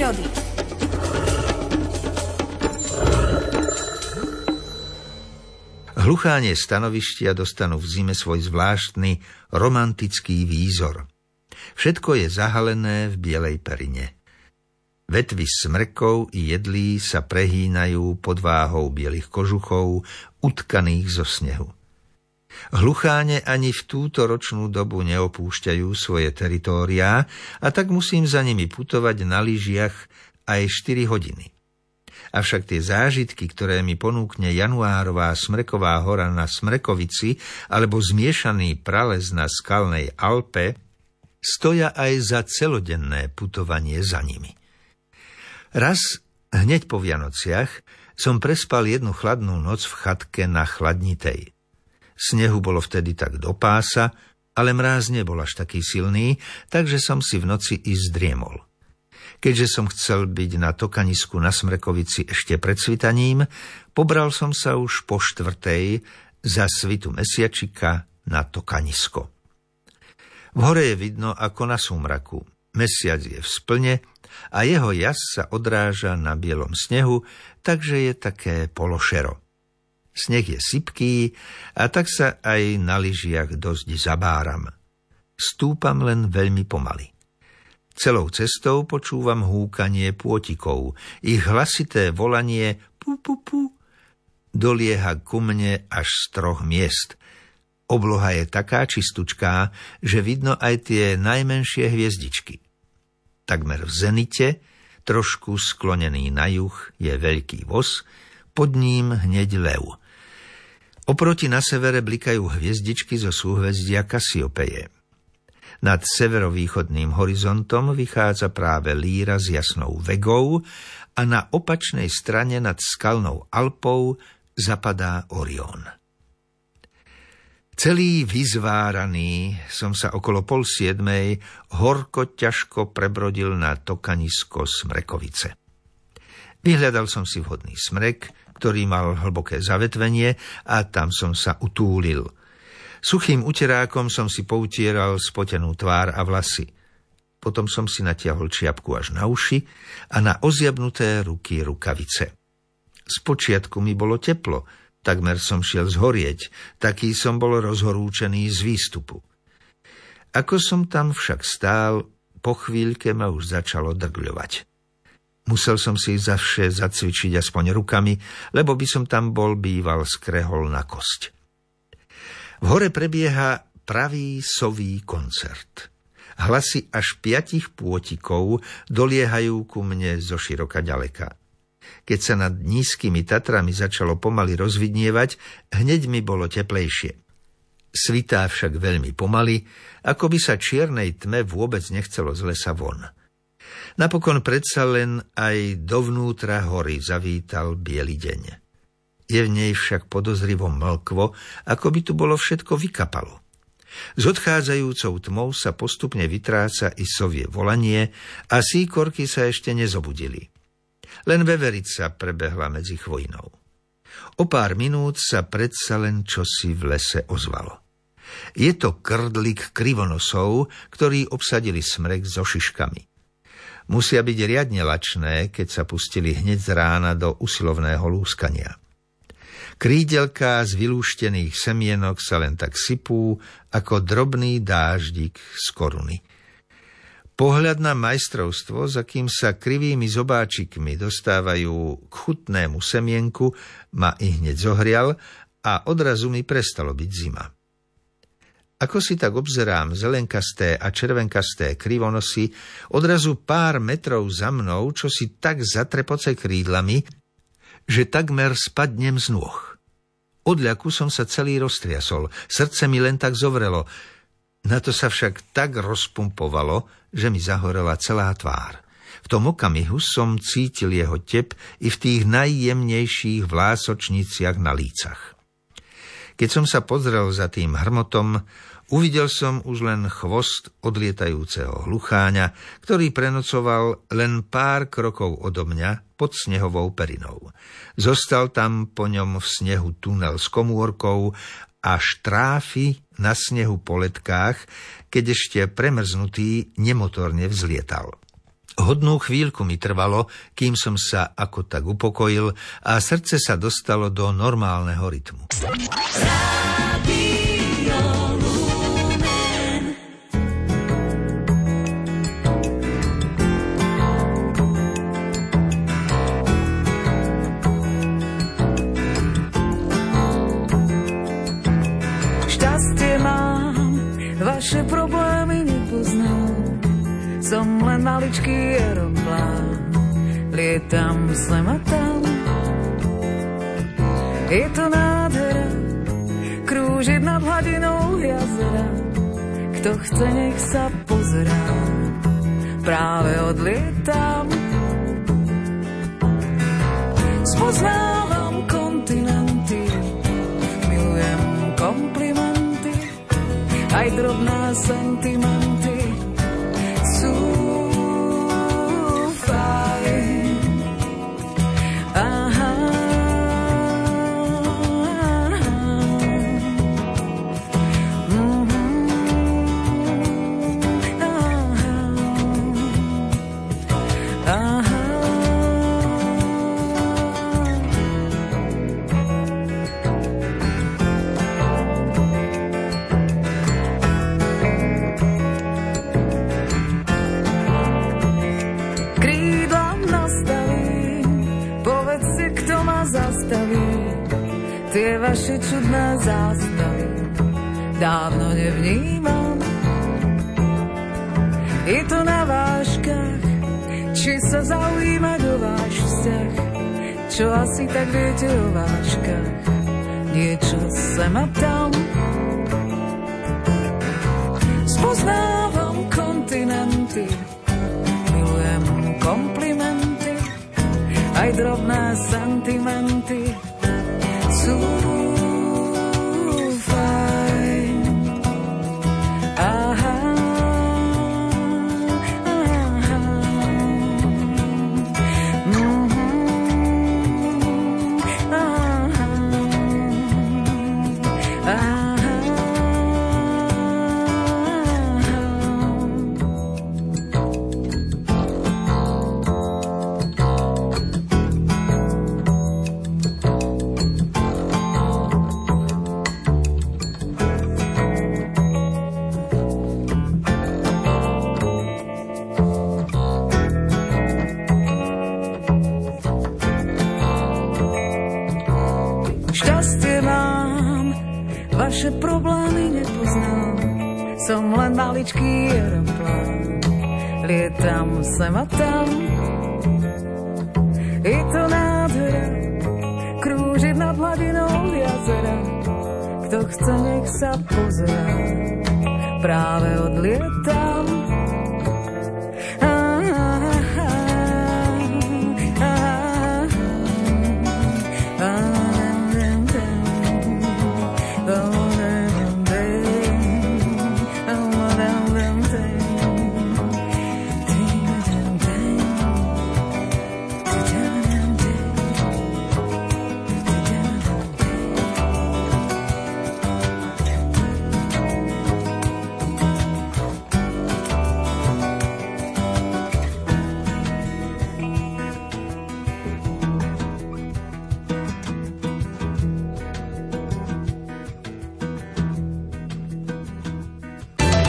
prírody. Hluchánie stanovištia dostanú v zime svoj zvláštny romantický výzor. Všetko je zahalené v bielej perine. Vetvy smrkov i jedlí sa prehýnajú pod váhou bielých kožuchov, utkaných zo snehu. Hlucháne ani v túto ročnú dobu neopúšťajú svoje teritóriá a tak musím za nimi putovať na lyžiach aj 4 hodiny. Avšak tie zážitky, ktoré mi ponúkne januárová smreková hora na Smrekovici alebo zmiešaný prales na skalnej Alpe, stoja aj za celodenné putovanie za nimi. Raz, hneď po Vianociach, som prespal jednu chladnú noc v chatke na Chladnitej. Snehu bolo vtedy tak do pása, ale mráz nebol až taký silný, takže som si v noci i zdriemol. Keďže som chcel byť na tokanisku na Smrekovici ešte pred svitaním, pobral som sa už po 4:00 za svitu mesiačika na tokanisko. V hore je vidno ako na súmraku. Mesiac je v splne a jeho jas sa odráža na bielom snehu, takže je také pološero. Sneh je sypký a tak sa aj na lyžiach dosť zabáram. Stúpam len veľmi pomaly. Celou cestou počúvam húkanie pôtikov. Ich hlasité volanie pu, pu, pu dolieha ku mne až z 3 miest. Obloha je taká čistučká, že vidno aj tie najmenšie hviezdičky. Takmer v zenite, trošku sklonený na juh, je veľký voz, pod ním hneď lev. Oproti na severe blikajú hviezdičky zo súhvezdia Kasiopeje. Nad severovýchodným horizontom vychádza práve Líra s jasnou Vegou a na opačnej strane nad skalnou Alpou zapadá Orión. Celý vyzváraný som sa okolo 6:30 horko ťažko prebrodil na tokanisko Smrekovice. Vyhľadal som si vhodný smrek, ktorý mal hlboké zavetvenie, a tam som sa utúlil. Suchým uterákom som si poutieral spotenú tvár a vlasy. Potom som si natiahol čiapku až na uši a na oziabnuté ruky rukavice. Spočiatku mi bolo teplo, takmer som šiel zhorieť, taký som bol rozhorúčený z výstupu. Ako som tam však stál, po chvíľke ma už začalo drgľovať. Musel som si zavše zacvičiť aspoň rukami, lebo by som tam bol býval skrehol na kosť. V hore prebieha pravý sový koncert. Hlasy až 5 pôtikov doliehajú ku mne zo široka ďaleka. Keď sa nad nízkymi Tatrami začalo pomaly rozvidnievať, hneď mi bolo teplejšie. Svitá však veľmi pomaly, ako by sa čiernej tme vôbec nechcelo z lesa von. Napokon predsa len aj dovnútra hory zavítal biely deň. Je v nej však podozrivo mlkvo, ako by tu bolo všetko vykapalo. S odchádzajúcou tmou sa postupne vytráca i sovie volanie a síkorky sa ešte nezobudili. Len veverica prebehla medzi chvojinou. O pár minút sa predsa len čosi v lese ozvalo. Je to krdlik krivonosov, ktorí obsadili smrek so šiškami. Musia byť riadne lačné, keď sa pustili hneď z rána do usilovného lúskania. Krídelká z vylúštených semienok sa len tak sypú ako drobný dáždik z koruny. Pohľad na majstrovstvo, za kým sa krivými zobáčikmi dostávajú k chutnému semienku, ma i hneď zohrial a odrazu mi prestalo byť zima. Ako si tak obzerám zelenkasté a červenkasté krivonosy, odrazu pár metrov za mnou, čo si tak zatrepoce krídlami, že takmer spadnem z nôh. Od ľaku som sa celý roztriasol, srdce mi len tak zovrelo. Na to sa však tak rozpumpovalo, že mi zahorela celá tvár. V tom okamihu som cítil jeho tep i v tých najjemnejších vlásočniciach na lícach. Keď som sa pozrel za tým hrmotom, uvidel som už len chvost odlietajúceho hlucháňa, ktorý prenocoval len pár krokov odo mňa pod snehovou perinou. Zostal tam po ňom v snehu tunel s komórkou a štráfy na snehu po letkách, keď ešte premrznutý nemotorne vzlietal. Hodnú chvíľku mi trvalo, kým som sa ako tak upokojil a srdce sa dostalo do normálneho rytmu. Šťastie mám, vaše problémy nepoznám. Som len maličký aeroplán, lietam sem a tam. Je to nádhera, krúžiť nad hladinou jazera. Kto chce, nech sa pozerá, práve odlietam. Spoznávam kontinenty, milujem komplimenty, aj drobné sentimenty sú fajn. Aha. Aha. Tie vaše čudné zástavy dávno nevnímam. Je to na váškach, či sa zaujímať o váš vzťah. Čo asi tak viete o váškach, niečo sem a tam. Spoznávam kontinenty, milujem komplimenty, aj drobné sentimenty sú fajn. Aha, aha. Aha, aha. Šťastie mám, vaše problémy nepoznám. Som len maličký aeroplán, lietam sem a tam. Je to nádhera, krúžiť nad hladinou jazera. Kto chce, nech sa pozerá, práve odlietam.